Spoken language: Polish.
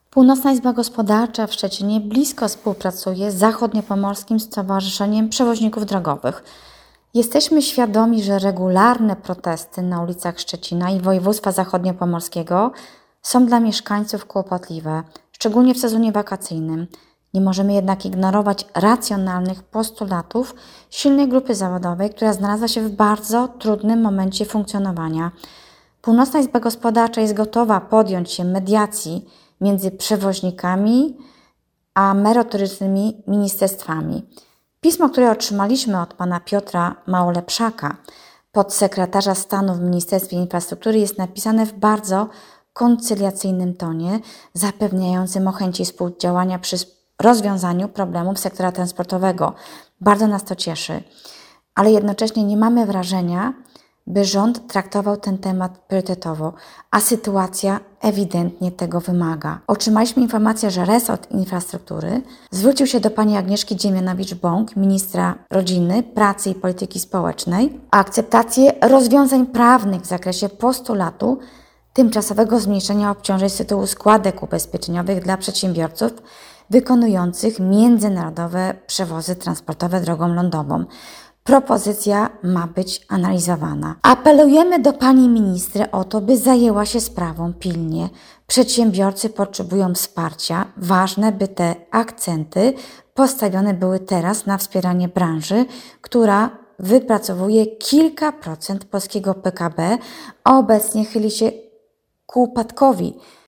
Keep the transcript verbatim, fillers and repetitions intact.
Północna Izba Gospodarcza w Szczecinie blisko współpracuje z Zachodniopomorskim Stowarzyszeniem Przewoźników Drogowych. Jesteśmy świadomi, że regularne protesty na ulicach Szczecina i województwa zachodniopomorskiego są dla mieszkańców kłopotliwe, szczególnie w sezonie wakacyjnym. Nie możemy jednak ignorować racjonalnych postulatów silnej grupy zawodowej, która znalazła się w bardzo trudnym momencie funkcjonowania. Północna Izba Gospodarcza jest gotowa podjąć się mediacji między przewoźnikami a merytorycznymi ministerstwami. Pismo, które otrzymaliśmy od pana Piotra Małolepszaka, podsekretarza stanu w Ministerstwie Infrastruktury, jest napisane w bardzo koncyliacyjnym tonie, zapewniającym o chęci współdziałania przy rozwiązaniu problemów sektora transportowego. Bardzo nas to cieszy, ale jednocześnie nie mamy wrażenia, by rząd traktował ten temat priorytetowo, a sytuacja ewidentnie tego wymaga. Otrzymaliśmy informację, że resort infrastruktury zwrócił się do pani Agnieszki Dziemianowicz-Bąk, ministra rodziny, pracy i polityki społecznej, o akceptację rozwiązań prawnych w zakresie postulatu tymczasowego zmniejszenia obciążeń z tytułu składek ubezpieczeniowych dla przedsiębiorców wykonujących międzynarodowe przewozy transportowe drogą lądową. Propozycja ma być analizowana. Apelujemy do pani ministry o to, by zajęła się sprawą pilnie. Przedsiębiorcy potrzebują wsparcia. Ważne, by te akcenty postawione były teraz na wspieranie branży, która wypracowuje kilka procent polskiego P K B, a obecnie chyli się ku upadkowi.